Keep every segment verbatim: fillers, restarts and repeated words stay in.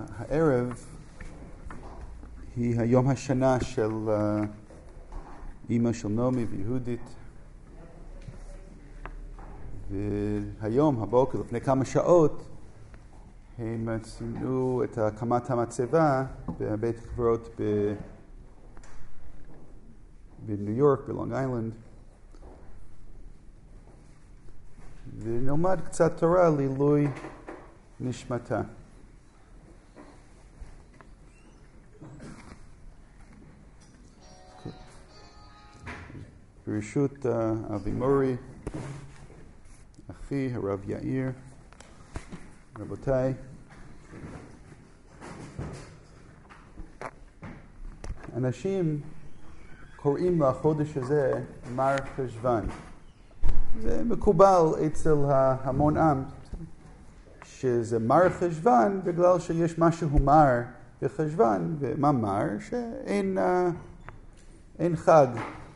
הערב היא היום השנה של אימא של נעמי ויהודית, והיום, הבוקר, לפני כמה שעות, הם ציינו את הקמת המצבה בבית קברות ב... בניו יורק, בלונג איילנד, ונלמד קצת תורה לעילוי נשמתה. ברשות אבי מורי, אחי הרב יאיר, רבותיי, אנשים קוראים לחודש הזה מר חשוון. זה מקובל אצל המון עם שזה מר חשוון בגלל שיש משהו מר בחשוון, ומה מר? שאין אין חג.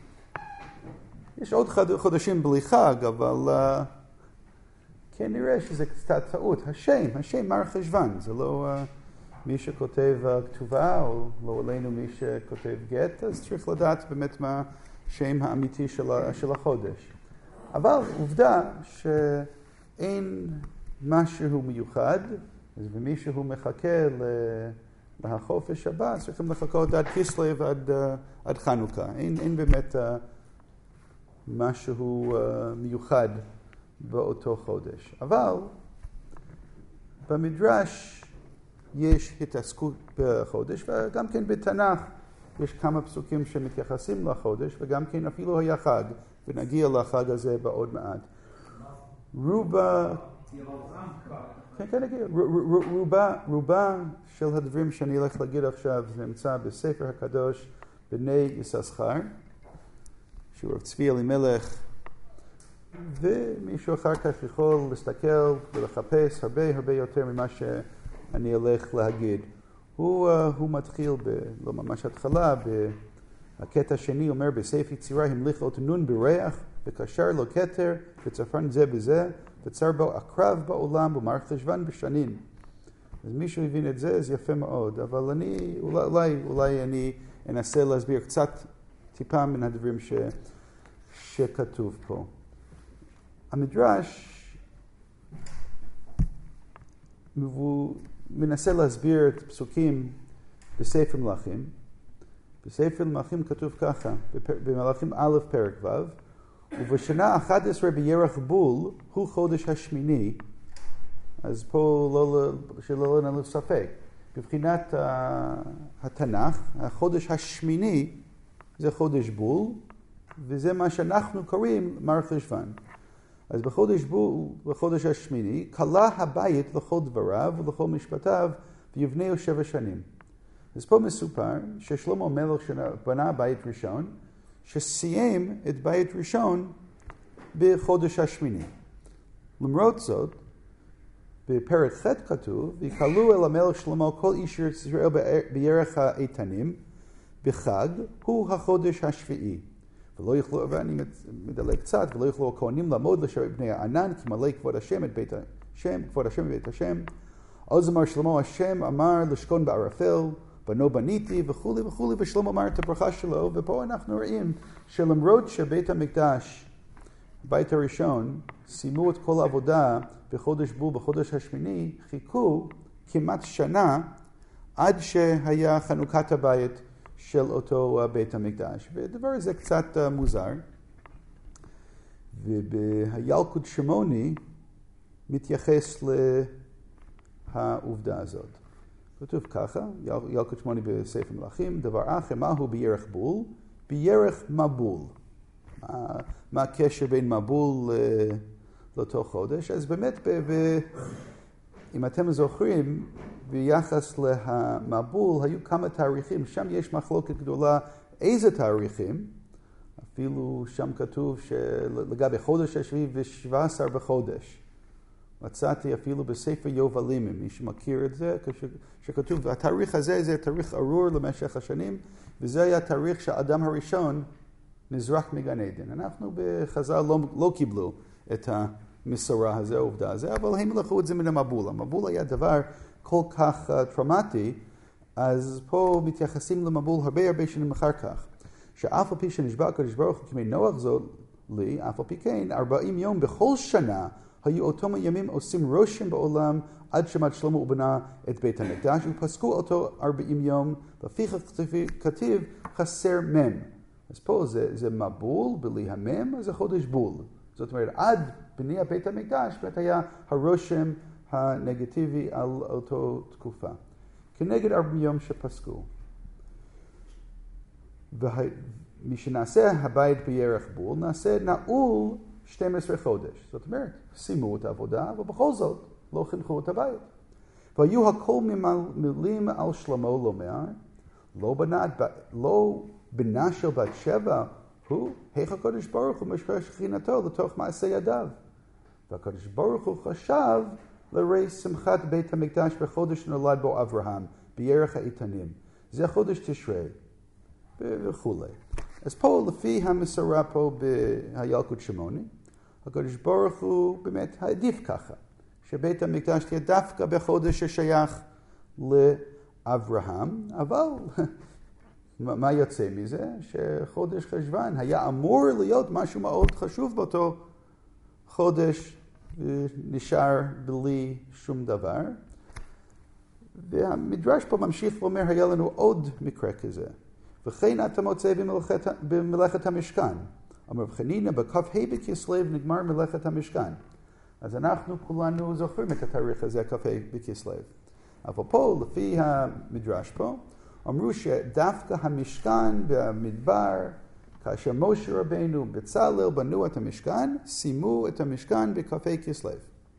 יש עוד חודשים בלי חג, אבל uh, כנראה שזה קצת טעות. השם, השם מר חשוון, זה לא uh, מי שכותב uh, כתובה, או לא עלינו מי שכותב גט, אז צריך לדעת באמת מה השם האמיתי של, של החודש. אבל עובדה שאין משהו מיוחד, אז ומישהו מחכה לחופש הבא, צריכים לחכות עד כסלו ועד uh, עד חנוכה. אין, אין באמת... Uh, משהו uh, מיוחד באותו חודש. אבל במדרש יש התעסקות בחודש, וגם כן בתנ"ך יש כמה פסוקים שמתייחסים לחודש, וגם כן אפילו היה חג, ונגיע לחג הזה בעוד מעט. רובה, כן, כן, נגיע. רובה, רובה של הדברים שאני הולך להגיד עכשיו, זה נמצא בספר הקדוש בני יששכר, שהוא רב צבי אלימלך, ומישהו אחר כך יכול להסתכל ולחפש הרבה הרבה יותר ממה שאני הולך להגיד. הוא, uh, הוא מתחיל, ב, לא ממש התחלה, בקטע השני אומר, בסעיף יצירה המליך אות נון בריח, וקשר לו כתר, וצפרן זה בזה, וצר בו הקרב בעולם, ומר חשוון בשנין. אז מישהו הבין את זה, זה יפה מאוד, אבל אני, אולי, אולי, אולי אני אנסה להסביר קצת טיפה מן הדברים ש... שכתוב פה. המדרש מנסה להסביר את פסוקים בספר מלכים. בספר מלכים כתוב ככה, במלכים א' פרק ו', ובשנה אחת עשרה בירח בול, הוא חודש השמיני, אז פה לא, שלא לנו ספק. בבחינת התנ"ך, החודש השמיני זה חודש בול, וזה מה שאנחנו קוראים מר חשוון. אז בחודש בול, בחודש השמיני, קלה הבית לכל דבריו ולכל משפטיו, ויבנהו שבע שנים. אז פה מסופר ששלמה המלך בנה בית ראשון, שסיים את בית ראשון בחודש השמיני. למרות זאת, בפרק ח' כתוב, ויקלו אל המלך שלמה כל איש ישראל בירך האיתנים, בחג הוא החודש השביעי. ולא יוכלו, ואני מדלג קצת, ולא יוכלו הכהנים לעמוד לשרת בני הענן, כי מלא כבוד השם את בית השם, כבוד השם בבית השם. אז אמר שלמה, השם אמר לשכון בערפל, בנו בניתי וכולי וכולי, ושלמה אמר את הברכה שלו, ופה אנחנו רואים שלמרות שבית המקדש, בית הראשון, סיימו את כל העבודה בחודש בול, בחודש השמיני, חיכו כמעט שנה עד שהיה חנוכת הבית של אותו בית המקדש. והדבר הזה קצת uh, מוזר. ובילקוט שמעוני מתייחס לעובדה הזאת. כתוב ככה, ילקוט שמעוני בספר מלכים, דבר אחר, מהו בירך בול? בירך מבול. מה, מה הקשר בין מבול uh, לאותו חודש? אז באמת, ב, ב, אם אתם זוכרים, ביחס למבול היו כמה תאריכים, שם יש מחלוקת גדולה איזה תאריכים, אפילו שם כתוב שלגבי חודש השביעי ושבע עשר בחודש. מצאתי אפילו בספר יובלים, מי שמכיר את זה, שכתוב, התאריך הזה זה תאריך ארור למשך השנים, וזה היה תאריך שהאדם הראשון נזרק מגן עדן. אנחנו בחז"ל לא, לא קיבלו את המסורה הזה, העובדה הזה, אבל הם לקחו את זה מן המבול. המבול היה דבר כל כך uh, טראומטי, אז פה מתייחסים למבול הרבה הרבה שנים אחר כך. שאף על פי שנשבע הקדוש ברוך הוא כמי נוח זו לי, אף על פי כן, ארבעים יום בכל שנה, היו אותם הימים עושים רושם בעולם עד שמד שלמה ובנה את בית המקדש, ופסקו אותו ארבעים יום, לפיכך כתיב חסר מם. אז פה זה, זה מבול בלי המם, אז זה חודש בול. זאת אומרת, עד בניית בית המקדש, באמת היה הרושם הנגטיבי על אותו תקופה. כנגד ארבעים יום שפסקו. ומי שנעשה הבית בירח בול, נעשה נעול שנים עשר חודש. זאת אומרת, סיימו את העבודה, ובכל זאת לא חינכו את הבית. והיו הכל מילים על שלמה לומר, לא בנה, לא בנה של בת שבע, הוא, איך הקדוש ברוך הוא משרה שכינתו לתוך מעשה ידיו. והקדוש ברוך הוא חשב לרי שמחת בית המקדש בחודש נולד בו אברהם, בירח האיתנים. זה חודש תשרי וכו'. אז פה, לפי המסורה פה בילקוט שמעוני, הקדוש ברוך הוא באמת העדיף ככה, שבית המקדש תהיה דווקא בחודש ששייך לאברהם, אבל מה יוצא מזה? שחודש חשוון היה אמור להיות משהו מאוד חשוב באותו חודש, נשאר בלי שום דבר. והמדרש פה ממשיך ואומר, היה לנו עוד מקרה כזה. וכן אתה מוצא במלאכת, במלאכת המשכן. אמר חנינא בכ"ה בכסלו נגמר מלאכת המשכן. אז אנחנו כולנו זוכרים את התאריך הזה, כ"ה בכסלו. אבל פה, לפי המדרש פה, אמרו שדווקא המשכן והמדבר, כאשר משה רבינו בצלאל בנו את המשכן, סיימו את המשכן בכ"ה כסלו.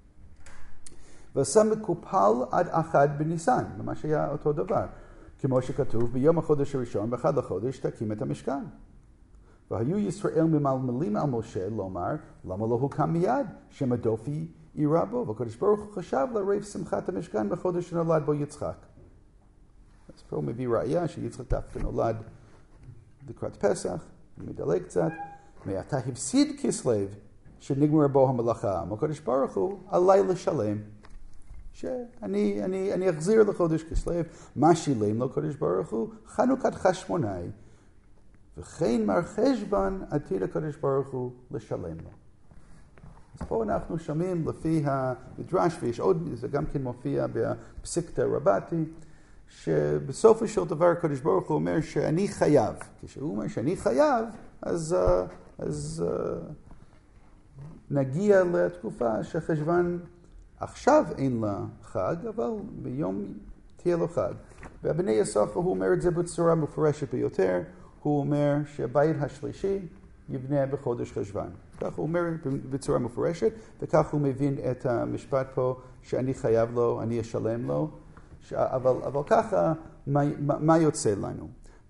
ועשה מקופל עד אחד בניסן, ממש היה אותו דבר. כמו שכתוב, ביום החודש הראשון, באחד לחודש, תקים את המשכן. והיו ישראל ממלמלים על משה לומר, למה לא הוקם מיד, שמא דופי אירע בו? והקדוש ברוך הוא חשב לערב שמחת המשכן בחודש שנולד בו יצחק. אז פה הוא מביא ראיה שיצחק דווקא נולד לקראת פסח, מדלג קצת, מעתה הפסיד כסלו שנגמר בו המלאכה. הקדוש ברוך הוא עלי לשלם. שאני אני, אני אחזיר לחודש כסלו, מה שילם לו קדוש ברוך הוא? חנוכת חשמונאי. וכן מר חשבון עתיד הקדוש ברוך הוא לשלם לו. אז פה אנחנו שומעים לפי המדרש, ויש עוד, זה גם כן מופיע בפסיקתא רבתי, שבסופו של דבר הקדוש ברוך הוא אומר שאני חייב. כשהוא אומר שאני חייב, אז, אז נגיע לתקופה שחשבון עכשיו אין לה חג, אבל ביום תהיה לו חג. והבני יוסף הוא אומר את זה בצורה מפורשת ביותר, הוא אומר שהבית השלישי יבנה בחודש חשבון. כך הוא אומר בצורה מפורשת, וכך הוא מבין את המשפט פה שאני חייב לו, אני אשלם לו. אבל, אבל ככה, מה, מה יוצא לנו?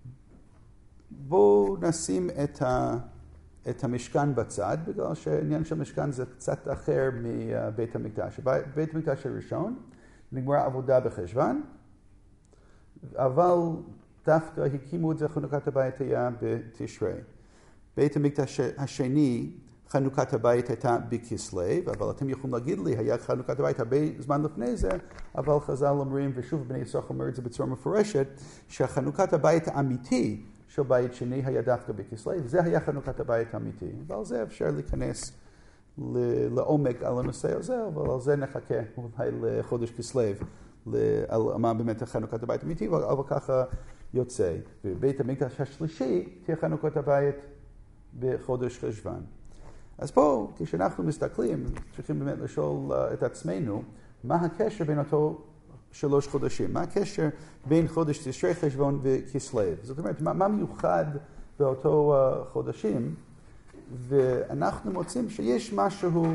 בואו נשים את, ה, את המשכן בצד, בגלל שהעניין של המשכן זה קצת אחר מבית המקדש. בית המקדש הראשון נגמרה עבודה בחשבון, אבל דווקא הקימו את זה, חנוכת הבית היה בתשרי. בית המקדש השני, חנוכת הבית הייתה בכסלו, אבל אתם יכולים להגיד לי, היה חנוכת הבית הרבה זמן לפני זה, אבל חז"ל אומרים, ושוב בני יצחק אומר את זה בצורה מפורשת, שחנוכת הבית האמיתי של בית שני היה דווקא בכסלו, וזה היה חנוכת הבית האמיתי. ועל זה אפשר להיכנס לעומק על הנושא הזה, אבל על זה נחכה אולי לחודש כסלו, על מה באמת חנוכת הבית האמיתי, אבל ככה יוצא. ובית המקדש השלישי תהיה חנוכת הבית בחודש חשבון. אז פה, כשאנחנו מסתכלים, צריכים באמת לשאול את עצמנו, מה הקשר בין אותו שלוש חודשים? מה הקשר בין חודש תשרי חשבון וכסלו? זאת אומרת, מה, מה מיוחד באותו חודשים? ואנחנו מוצאים שיש משהו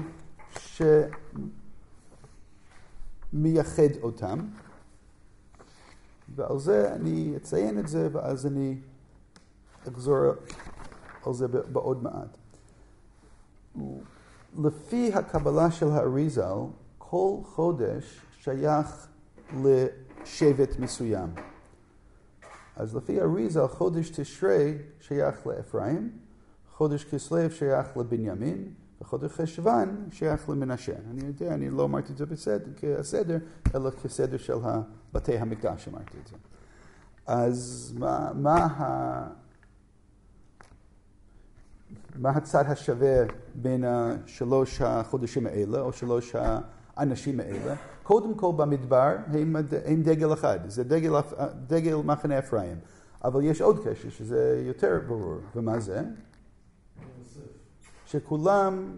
שמייחד אותם, ועל זה אני אציין את זה, ואז אני אחזור על זה בעוד מעט. לפי הקבלה של האריזל, כל חודש שייך לשבט מסוים. אז לפי האריזל, חודש תשרי שייך לאפרים, חודש כסלו שייך לבנימין, וחודש חשוון שייך למנשה. אני יודע, אני לא אמרתי את זה בסדר, כסדר, אלא כסדר של בתי המקדש אמרתי את זה. אז מה, מה, ה, מה הצד השווה בין שלוש החודשים האלה, או שלוש האנשים האלה? קודם כל במדבר הם, הם דגל אחד, זה דגל, דגל מחנה אפרים. אבל יש עוד קשר שזה יותר ברור. ומה זה? שכולם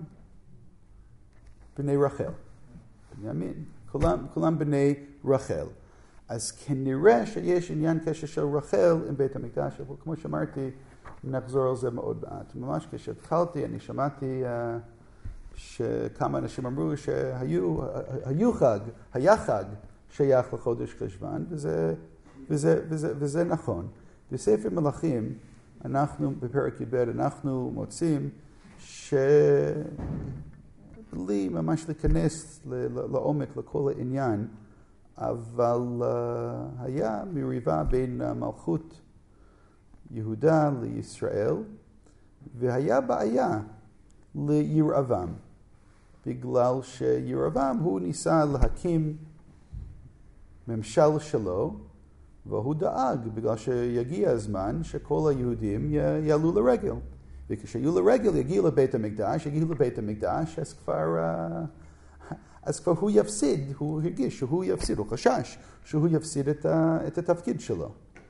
בני רחל. בנימין. כולם, כולם בני רחל. אז כנראה שיש עניין קשר של רחל עם בית המקדש, אבל כמו שאמרתי, נחזור על זה מאוד מעט. ממש כשהתחלתי, אני שמעתי uh, שכמה אנשים אמרו שהיו היו חג, היה חג שייך לחודש חשוון, וזה, וזה, וזה, וזה נכון. בספר מלכים, אנחנו בפרק י"ב, אנחנו מוצאים שבלי ממש להיכנס לעומק לכל העניין, אבל uh, היה מריבה בין uh, מלכות יהודה לישראל, והיה בעיה לירבעם, בגלל שירבעם הוא ניסה להקים ממשל שלו, והוא דאג בגלל שיגיע הזמן שכל היהודים יעלו לרגל. וכשיהיו לרגל יגיעו לבית המקדש, יגיעו לבית המקדש, אז כבר, אז כבר הוא יפסיד, הוא הרגיש שהוא יפסיד, הוא חשש שהוא יפסיד את, את התפקיד שלו.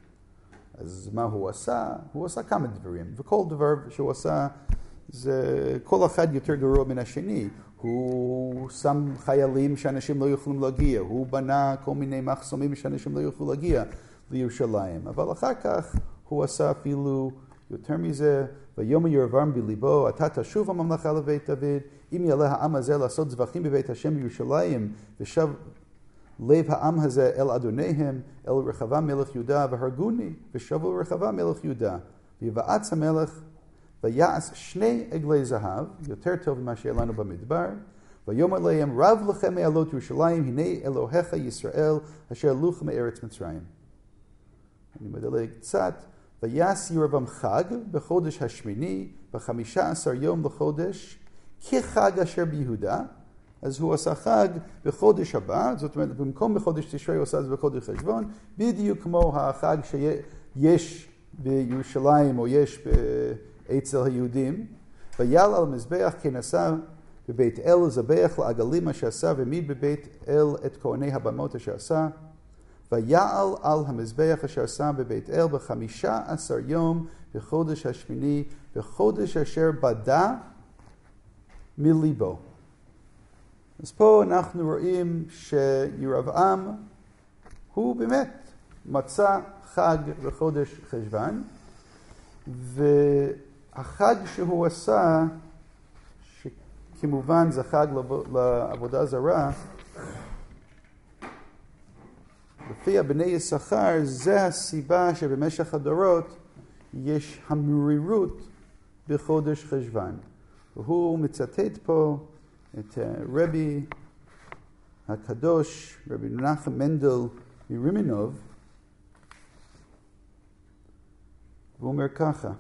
אז מה הוא עשה? הוא עשה כמה דברים, וכל דבר שהוא עשה, זה כל אחד יותר גרוע מן השני. הוא שם חיילים שאנשים לא יכולים להגיע, הוא בנה כל מיני מחסומים שאנשים לא יכולים להגיע לירושלים. אבל אחר כך הוא עשה אפילו יותר מזה, ויאמר ירבעם בליבו, אתה תשוב הממלכה לבית דוד, אם יעלה העם הזה לעשות זבחים בבית השם בירושלים, ושב לב העם הזה אל אדוניהם, אל רחבעם מלך יהודה, והרגוני, ושבו רחבעם מלך יהודה. ויבעץ המלך, ויעש שני עגלי זהב, יותר טוב ממה שהיה לנו במדבר, ויאמר להם, רב לכם מעלות ירושלים, הנה אלוהיך ישראל, אשר עלוך מארץ מצרים. אני מדלג קצת, ויעש ירבעם חג בחודש השמיני, בחמישה עשר יום לחודש, כחג אשר ביהודה, אז הוא עשה חג בחודש הבא, זאת אומרת, במקום בחודש תשרי הוא עשה את זה בחודש חשוון, בדיוק כמו החג שיש בירושלים או יש אצל היהודים, ויעל על מזבח כנסה בבית אל לזבח לעגלים אשר עשה, ומי בבית אל את כהני הבמות אשר עשה, ויעל על המזבח אשר עשה בבית אל בחמישה עשר יום בחודש השמיני, בחודש אשר בדה מליבו. אז פה אנחנו רואים שירבעם הוא באמת מצא חג בחודש חשוון, והחג שהוא עשה, שכמובן זה חג לעבודה זרה, לפי בני יששכר, זה הסיבה שבמשך הדורות יש המרירות בחודש חשוון. והוא מצטט פה את רבי הקדוש, רבי מנחם מנדל מרימנוב, והוא אומר ככה,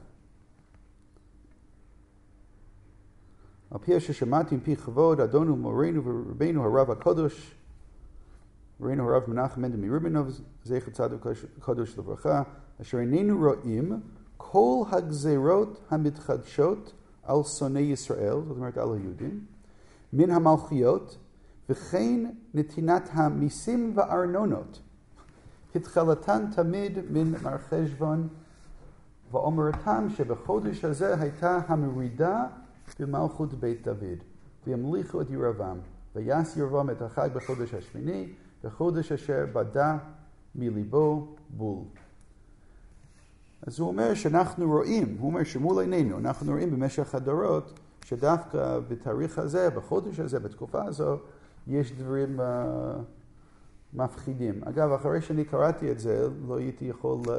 על פי ששמעתי מפי כבוד אדונו מורנו ורבנו הרב הקדוש, רבנו הרב מנחם מנדל מרימנוב, זכר צדיק קדוש לברכה, אשר איננו רואים כל הגזירות המתחדשות על שונאי ישראל, זאת אומרת על היהודים, מן המלכיות, וכן נתינת המיסים והארנונות, התחלתן תמיד מן מר חשוון, ואומרתם שבחודש הזה הייתה המרידה במלכות בית דוד, והמליכו את ירבעם, ויעש ירבעם את החג בחודש השמיני, בחודש אשר בדה מליבו בול. אז הוא אומר שאנחנו רואים, הוא אומר שמול עינינו, אנחנו רואים במשך הדורות, שדווקא בתאריך הזה, בחודש הזה, בתקופה הזו, יש דברים uh, מפחידים. אגב, אחרי שאני קראתי את זה, לא הייתי יכול uh,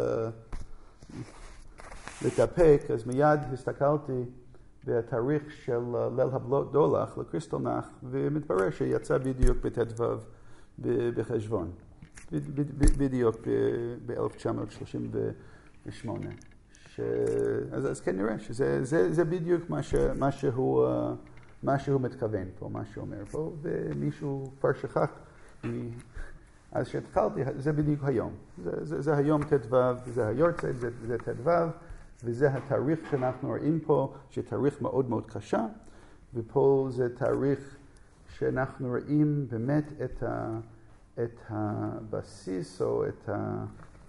להתאפק, אז מיד הסתכלתי בתאריך של uh, ליל הבדולח לקריסטלנך, ומתברר שיצא בדיוק בט"ו בחשוון. בדיוק ב-אלף תשע מאות שלושים ושמונה. ש... אז, אז כנראה שזה זה, זה בדיוק מה, ש, מה שהוא uh, מה שהוא מתכוון פה, מה שהוא אומר פה, ומישהו כבר שכח, אז שהתחלתי, זה בדיוק היום. זה, זה, זה היום ט"ו, זה היורצייט, זה, זה ט"ו, וזה התאריך שאנחנו רואים פה, שתאריך מאוד מאוד קשה, ופה זה תאריך שאנחנו רואים באמת את, ה, את הבסיס או את, ה,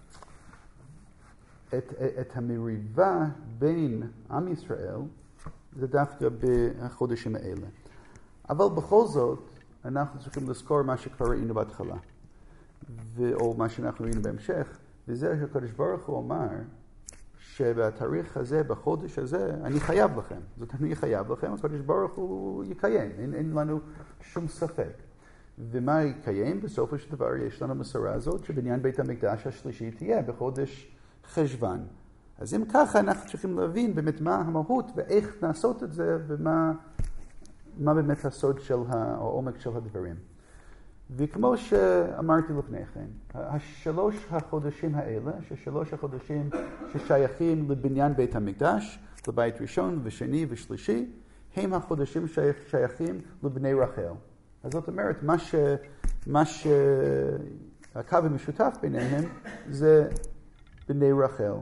את, את המריבה בין עם ישראל, זה דווקא בחודשים האלה. אבל בכל זאת, אנחנו צריכים לזכור מה שכבר ראינו בהתחלה, ו- או מה שאנחנו ראינו בהמשך, וזה שהקדוש ברוך הוא אמר, שבתאריך הזה, בחודש הזה, אני חייב לכם. זאת אני חייב לכם, הקדוש ברוך הוא יקיים, אין, אין לנו שום ספק. ומה יקיים? בסופו של דבר יש לנו מסורה הזאת, שבניין בית המקדש השלישי תהיה בחודש חשוון. אז אם ככה אנחנו צריכים להבין באמת מה המהות ואיך לעשות את זה ומה מה באמת הסוד של העומק של הדברים. וכמו שאמרתי לפני כן, השלוש החודשים האלה, ששלוש החודשים ששייכים לבניין בית המקדש, לבית ראשון ושני ושלישי, הם החודשים ששייכים לבני רחל. אז זאת אומרת, מה ש... מה ש... הקו המשותף ביניהם זה בני רחל.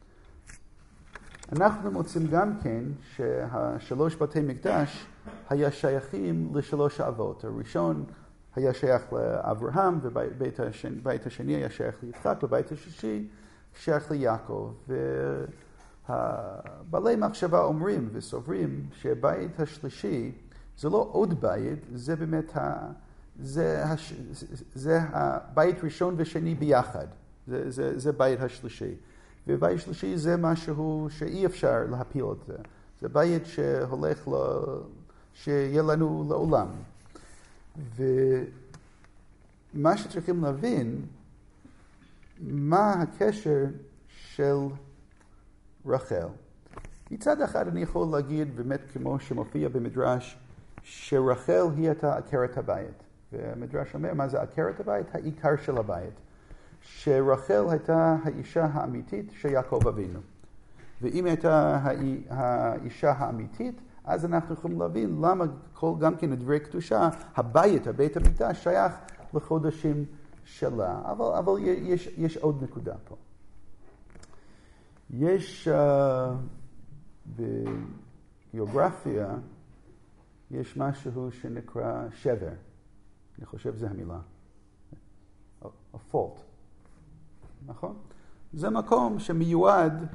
אנחנו מוצאים גם כן שהשלוש בתי מקדש היה שייכים לשלוש האבות. הראשון היה שייך לאברהם, ובית השני, בית השני היה שייך ליצחק, ובית השלישי שייך ליעקב. ובעלי מחשבה אומרים וסוברים שבית השלישי זה לא עוד בית, זה באמת ה... זה, הש... זה הבית ראשון ושני ביחד. זה, זה, זה בית השלישי. ובית שלישי זה משהו שאי אפשר להפיל את זה. זה בית שהולך ל... שיהיה לנו לעולם. ומה שצריכים להבין, מה הקשר של רחל. מצד אחד אני יכול להגיד, באמת כמו שמופיע במדרש, שרחל היא הייתה עקרת הבית. והמדרש אומר, מה זה עקרת הבית? העיקר של הבית. שרחל הייתה האישה האמיתית של יעקב אבינו. ואם הייתה האישה האמיתית, אז אנחנו יכולים להבין למה כל גם כן דברי קדושה, הבית, הבית המקדש, שייך לחודשים שלה. אבל, אבל יש, יש עוד נקודה פה. יש uh, בגיאוגרפיה, יש משהו שנקרא שבר. אני חושב זה המילה. A fault. נכון? זה מקום שמיועד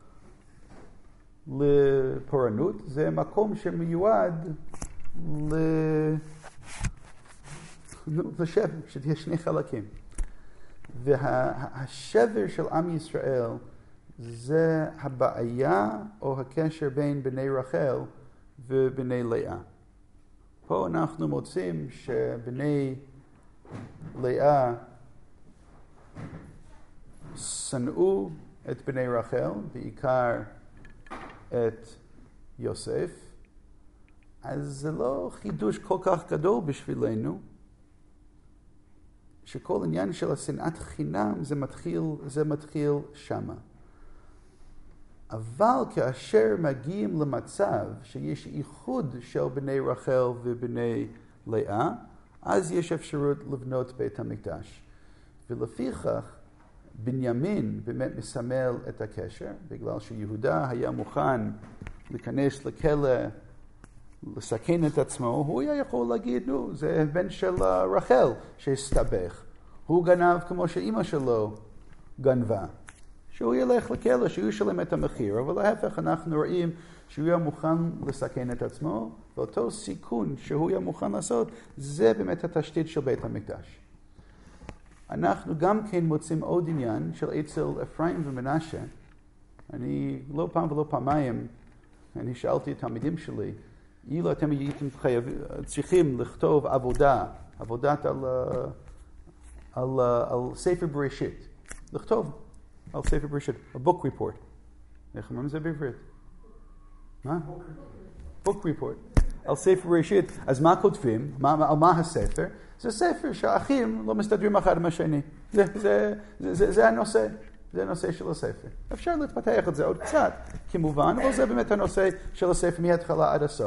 לפורענות, זה מקום שמיועד ל... לשבר, שתהיה שני חלקים. והשבר של עם ישראל זה הבעיה או הקשר בין בני רחל ובני לאה. פה אנחנו מוצאים שבני לאה שנאו את בני רחל, בעיקר את יוסף, אז זה לא חידוש כל כך גדול בשבילנו, שכל עניין של השנאת חינם זה מתחיל, זה מתחיל שמה. אבל כאשר מגיעים למצב שיש איחוד של בני רחל ובני לאה, אז יש אפשרות לבנות בית המקדש. ולפיכך, בנימין באמת מסמל את הקשר, בגלל שיהודה היה מוכן להיכנס לכלא, לסכן את עצמו, הוא היה יכול להגיד, נו, זה בן של רחל שהסתבך. הוא גנב כמו שאימא שלו גנבה. שהוא ילך לכלא, שהוא ישלם את המחיר, אבל להפך אנחנו רואים שהוא היה מוכן לסכן את עצמו, ואותו סיכון שהוא היה מוכן לעשות, זה באמת התשתית של בית המקדש. אנחנו גם כן מוצאים עוד עניין של אצל אפרים ומנשה. אני לא פעם ולא פעמיים, אני שאלתי את התלמידים שלי, אילו אתם הייתם צריכים לכתוב עבודה, עבודת על, על, על ספר בראשית, לכתוב על ספר בראשית, a book report. איך אומרים זה בעברית? מה? book report. על ספר בראשית, אז מה כותבים? מה, על מה הספר? זה ספר שהאחים לא מסתדרים אחד עם השני. זה, זה, זה, זה, זה הנושא. זה הנושא של הספר. אפשר להתפתח את זה עוד קצת, כמובן, אבל זה באמת הנושא של הספר מההתחלה עד הסוף.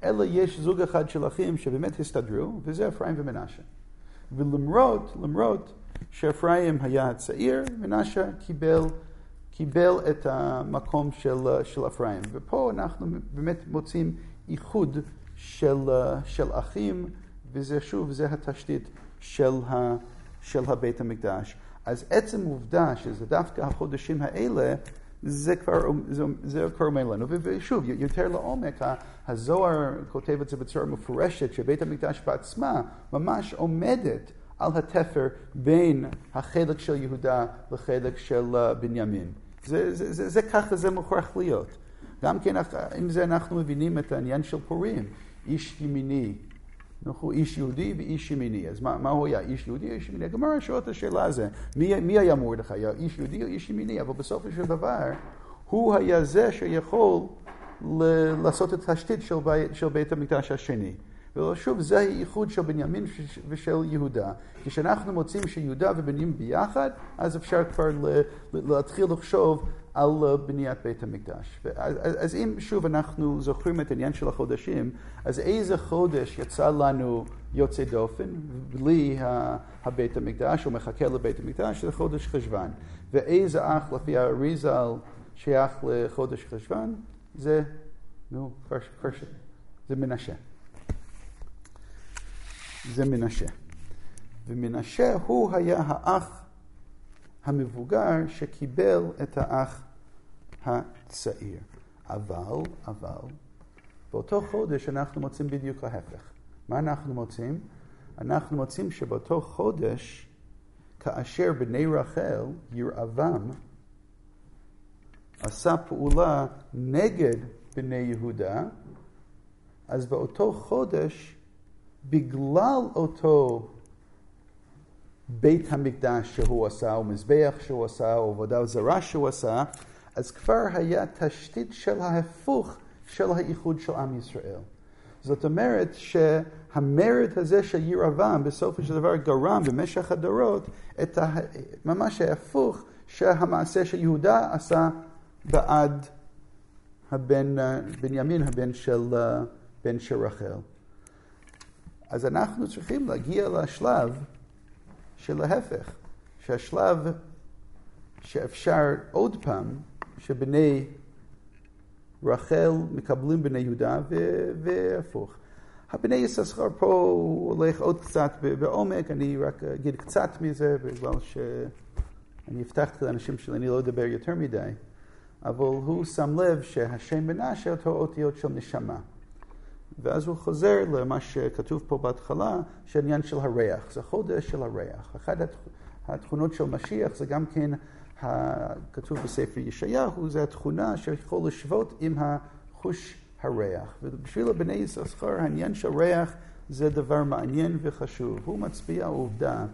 אלא יש זוג אחד של אחים שבאמת הסתדרו, וזה אפרים ומנשה. ולמרות, למרות שאפרים היה הצעיר, מנשה קיבל, קיבל את המקום של, של אפרים. ופה אנחנו באמת מוצאים איחוד של, של אחים, וזה שוב, זה התשתית של, ה, של הבית המקדש. אז עצם עובדה שזה דווקא החודשים האלה, זה כבר, זה, זה כבר אומר לנו. ושוב, יותר לעומק, הזוהר כותב את זה בצורה מפורשת, שבית המקדש בעצמה ממש עומדת על התפר בין החלק של יהודה לחלק של בנימין. זה, זה, זה, זה ככה זה מוכרח להיות. גם כן, עם זה אנחנו מבינים את העניין של פורים. איש ימיני, אנחנו איש יהודי ואיש ימיני. אז מה, מה הוא היה? איש יהודי או איש ימיני? הגמרא שואלת את השאלה הזו. מי, מי היה מרדכי? היה איש יהודי או איש ימיני? אבל בסופו של דבר, הוא היה זה שיכול ל- לעשות את התשתית של, בית, של בית המקדש השני. ושוב, זה הייחוד של בנימין ושל יהודה. כשאנחנו מוצאים שיהודה ובנימין ביחד, אז אפשר כבר ל- להתחיל לחשוב על בניית בית המקדש. אז, אז אם שוב אנחנו זוכרים את העניין של החודשים, אז איזה חודש יצא לנו יוצא דופן, בלי הבית המקדש, או מחכה לבית המקדש, זה חודש חשוון. ואיזה אח לפי האריזל שייך לחודש חשוון, זה, נו, כבר, כבר, זה מנשה. זה מנשה. ומנשה הוא היה האח המבוגר שקיבל את האח הצעיר. אבל, אבל, באותו חודש אנחנו מוצאים בדיוק ההפך. מה אנחנו מוצאים? אנחנו מוצאים שבאותו חודש, כאשר בני רחל, ירבעם, עשה פעולה נגד בני יהודה, אז באותו חודש, בגלל אותו בית המקדש שהוא עשה, או מזבח שהוא עשה, או עבודה זרה שהוא עשה, אז כבר היה תשתית של ההפוך של הייחוד של עם ישראל. זאת אומרת שהמרד הזה של ירבעם בסופו של דבר גרם במשך הדורות את ה... ממש ההפוך שהמעשה של יהודה עשה בעד הבן, בנימין, הבן של, בן של רחל. אז אנחנו צריכים להגיע לשלב של ההפך, שהשלב שאפשר עוד פעם, שבני רחל מקבלים בני יהודה והפוך. הבני יששכר פה הוא הולך עוד קצת בעומק, אני רק אגיד קצת מזה, בגלל שאני הבטחתי לאנשים שלי, אני לא אדבר יותר מדי, אבל הוא שם לב שהשם מנשה אותו אותיות של נשמה. ואז הוא חוזר למה שכתוב פה בהתחלה, שהעניין של הריח, זה חודש של הריח. אחת התכונות של משיח זה גם כן, כתוב בספר ישעיהו, זה התכונה שיכול לשוות עם החוש הריח. ובשביל הבני יששכר, העניין של ריח זה דבר מעניין וחשוב. הוא מצביע העובדה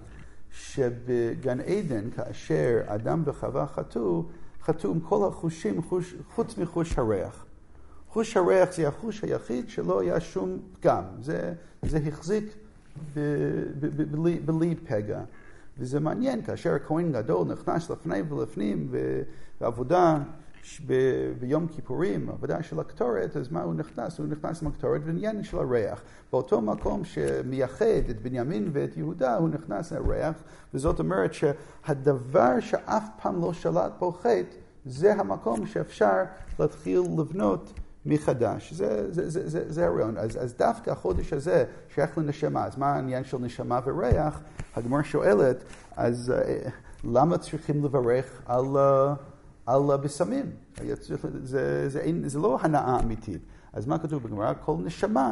שבגן עדן, כאשר אדם וחווה חטאו, חטאו עם כל החושים חוש, חוץ מחוש הריח. חוש הריח זה החוש היחיד שלא היה שום פגם. זה, זה החזיק ב, ב, ב, בלי, בלי פגע. וזה מעניין, כאשר הכהן גדול נכנס לפני ולפנים בעבודה ב, ביום כיפורים, עבודה של הקטורת, אז מה הוא נכנס? הוא נכנס עם הקטורת ועניין של הריח. באותו מקום שמייחד את בנימין ואת יהודה, הוא נכנס לריח, וזאת אומרת שהדבר שאף פעם לא שלט בו חטא, זה המקום שאפשר להתחיל לבנות מחדש. זה, זה, זה, זה, זה הרעיון. אז, אז דווקא החודש הזה שייך לנשמה. אז מה העניין של נשמה וריח? הגמרא שואלת, אז uh, למה צריכים לברך על, uh, על uh, בשמים? זה, זה, זה, זה לא הנאה אמיתית. אז מה כתוב בגמרא? כל נשמה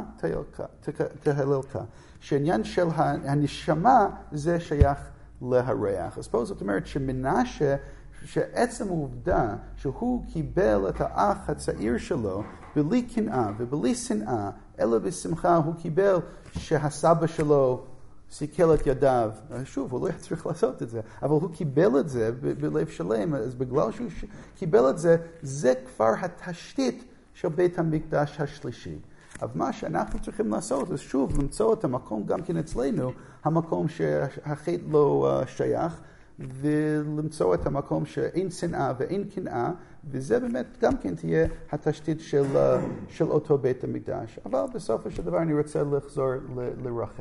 תהללך. שעניין של הנשמה זה שייך להריח. אז פה זאת אומרת שמנשה, שעצם העובדה שהוא קיבל את האח הצעיר שלו בלי קנאה ובלי שנאה, אלא בשמחה, הוא קיבל שהסבא שלו סיכל את ידיו. שוב, הוא לא צריך לעשות את זה, אבל הוא קיבל את זה ב- בלב שלם, אז בגלל שהוא ש- קיבל את זה, זה כבר התשתית של בית המקדש השלישי. אבל מה שאנחנו צריכים לעשות, זה שוב למצוא את המקום גם כן אצלנו, המקום שהחטא לא uh, שייך, ולמצוא את המקום שאין שנאה ואין קנאה, וזה באמת גם כן תהיה התשתית של, של אותו בית המקדש. אבל בסופו של דבר אני רוצה לחזור ל, לרחל.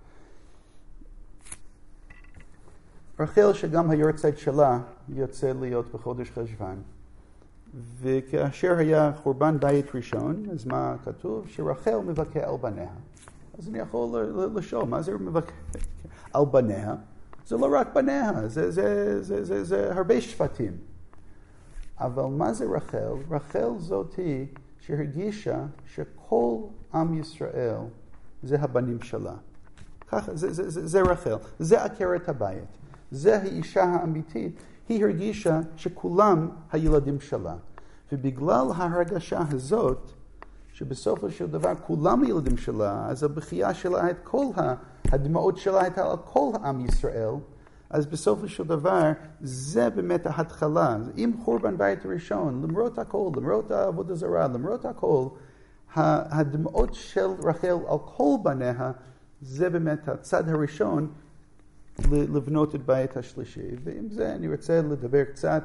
רחל שגם היורצייט שלה יוצא להיות בחודש חשוון. וכאשר היה חורבן בית ראשון, אז מה כתוב? שרחל מבכה על בניה. אז אני יכול לשאול, מה זה מבכה על בניה? זה לא רק בניה, זה, זה, זה, זה, זה הרבה שבטים. אבל מה זה רחל? רחל זאת היא שהרגישה שכל עם ישראל זה הבנים שלה. ככה, זה, זה, זה, זה רחל. זה עקרת הבית. זה האישה האמיתית. היא הרגישה שכולם הילדים שלה. ובגלל ההרגשה הזאת, שבסופו של דבר כולם הילדים שלה, אז הבכייה שלה, את כל הדמעות שלה הייתה על כל עם ישראל, אז בסופו של דבר זה באמת ההתחלה. עם חורבן בית הראשון, למרות הכל, למרות העבודה זרה, למרות הכל, הדמעות של רחל על כל בניה, זה באמת הצד הראשון לבנות את בית השלישי. ועם זה אני רוצה לדבר קצת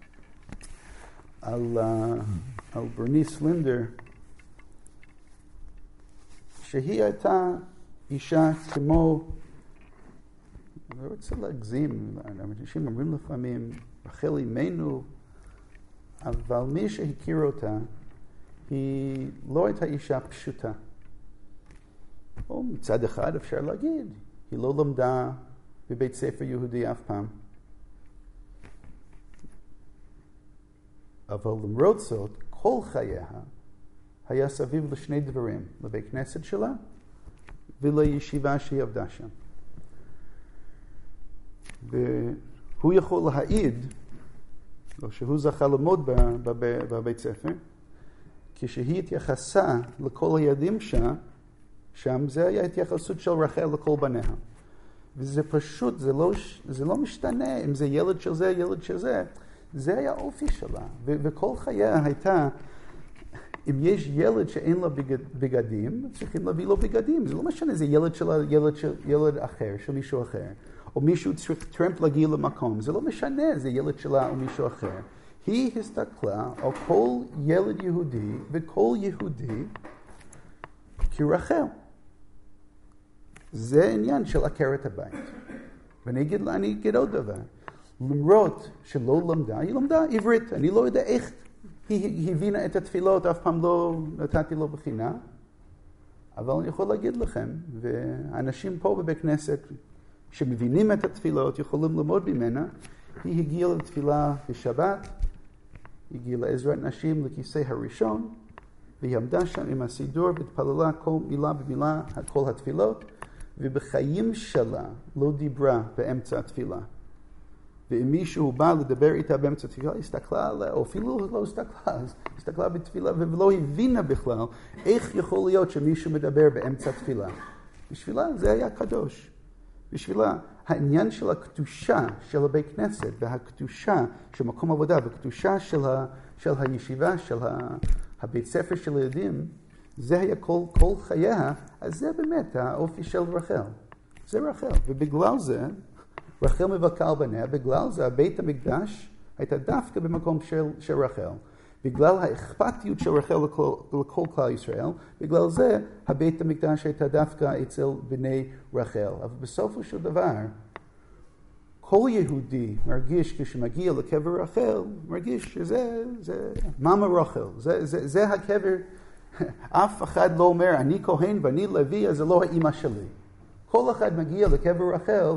על, uh, על ברניס לינדר, שהיא הייתה אישה כמו, אני לא רוצה להגזים, אנשים אומרים לפעמים, רחל אימנו, אבל מי שהכיר אותה, היא לא הייתה אישה פשוטה. או מצד אחד אפשר להגיד, היא לא למדה בבית ספר יהודי אף פעם. אבל למרות זאת, כל חייה היה סביב לשני דברים, לבית כנסת שלה ולישיבה שהיא עבדה שם. והוא יכול להעיד, או שהוא זכה ללמוד בבית ספר, כשהיא התייחסה לכל הילדים שם, שם זה היה התייחסות של רחל לכל בניה. וזה פשוט, זה לא, זה לא משתנה אם זה ילד של זה, ילד של זה. זה היה אופי שלה. ו- וכל חייה הייתה, אם יש ילד שאין לו בגד, בגדים, צריכים להביא לו בגדים. זה לא משנה, זה ילד של ילד, של, ילד אחר, של מישהו אחר. או מישהו צריך טרמפ להגיע למקום. זה לא משנה, זה ילד שלה או מישהו אחר. היא הסתכלה על כל ילד יהודי וכל יהודי כרחל. זה עניין של עקרת הבית. ואני אגיד, אני אגיד עוד דבר. למרות שלא למדה, היא למדה עברית. אני לא יודע איך היא הבינה את התפילות, אף פעם לא נתתי לו בחינה. אבל אני יכול להגיד לכם, והאנשים פה בבית כנסת שמבינים את התפילות יכולים ללמוד ממנה, היא הגיעה לתפילה בשבת, היא הגיעה לעזרת נשים לכיסא הראשון, והיא עמדה שם עם הסידור והתפללה כל מילה במילה, כל התפילות, ובחיים שלה לא דיברה באמצע התפילה. ואם מישהו בא לדבר איתה באמצע התפילה, היא הסתכלה עליה, או אפילו לא הסתכלה, הסתכלה בתפילה ולא הבינה בכלל איך יכול להיות שמישהו מדבר באמצע התפילה. בשבילה זה היה קדוש. בשבילה העניין של הקדושה של הבית כנסת והקדושה של מקום עבודה והקדושה של, ה, של הישיבה, של הבית ספר של ילדים, זה היה כל, כל חייה, אז זה באמת האופי של רחל. זה רחל. ובגלל זה, רחל מבכה על בניה, בגלל זה הבית המקדש הייתה דווקא במקום של, של רחל. בגלל האכפתיות של רחל לכל, לכל כלל ישראל, בגלל זה הבית המקדש הייתה דווקא אצל בני רחל. אבל בסופו של דבר, כל יהודי מרגיש כשמגיע לקבר רחל, מרגיש שזה זה, מאמה רחל, זה, זה, זה הקבר. אף אחד לא אומר, אני כהן ואני לוי, אז זה לא האמא שלי. כל אחד מגיע לקבר רחל,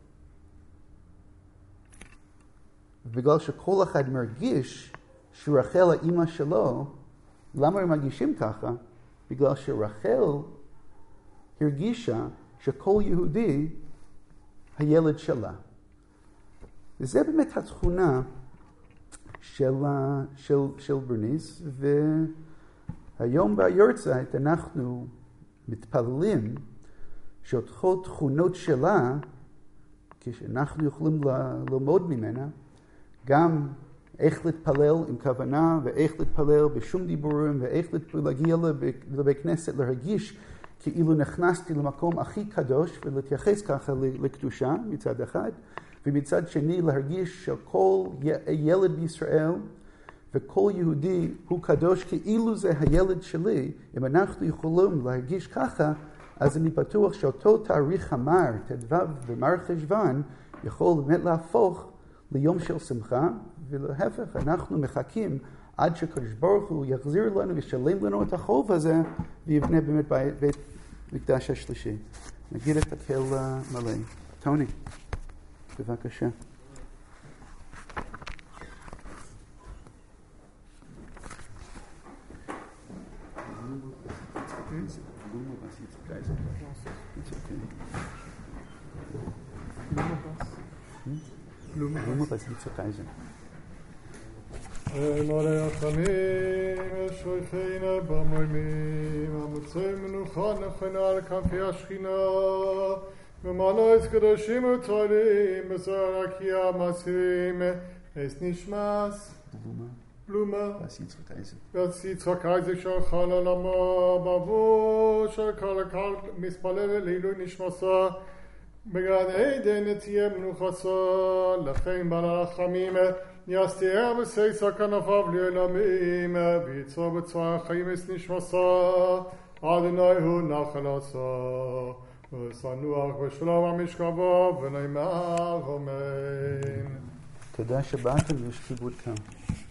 בגלל שכל אחד מרגיש שרחל האמא שלו, למה הם מרגישים ככה? בגלל שרחל הרגישה שכל יהודי הילד שלה. וזה באמת התכונה של, של, של ברניס, והיום ביורצייט אנחנו מתפללים שאותו תכונות שלה, כשאנחנו יכולים ללמוד ממנה, גם איך להתפלל עם כוונה, ואיך להתפלל בשום דיבורים, ואיך להגיע לבית כנסת, להרגיש כאילו נכנסתי למקום הכי קדוש, ולהתייחס ככה לקדושה מצד אחד, ומצד שני להרגיש שכל ילד בישראל וכל יהודי הוא קדוש כאילו זה הילד שלי. אם אנחנו יכולים להרגיש ככה, אז אני בטוח שאותו תאריך המר, ט"ו במר חשוון, יכול באמת להפוך ליום של שמחה, ולהפך, אנחנו מחכים עד שקדוש ברוך הוא יחזיר לנו, ישלם לנו את החוב הזה, ויבנה באמת בית מקדש השלישי. נגיד את הקהל מלא. טוני, בבקשה. מלא החמים, שויכינה במוימים, המוצאים מנוחה נכונה על כנפי השכינה, ומלא קדושים וטהורים, בזוהר הקיא המסירים, אס נשמס, בלומה, ואס יצחק אייזק שלך לעולמו, בעבור של כל הקהל מתפלל לעילוי נשמתו, בגן עדן תהיה מנוחתו, לכן בעל הרחמים יסתיר בסייסה כנפיו לעולמים, ויצור בצוהר החיים את נשמתו, אדוני הוא נחלתו, ושנוח בשלום המשכבו, ונאמר אמן. תודה שבאתם, יש כיבוד כאן.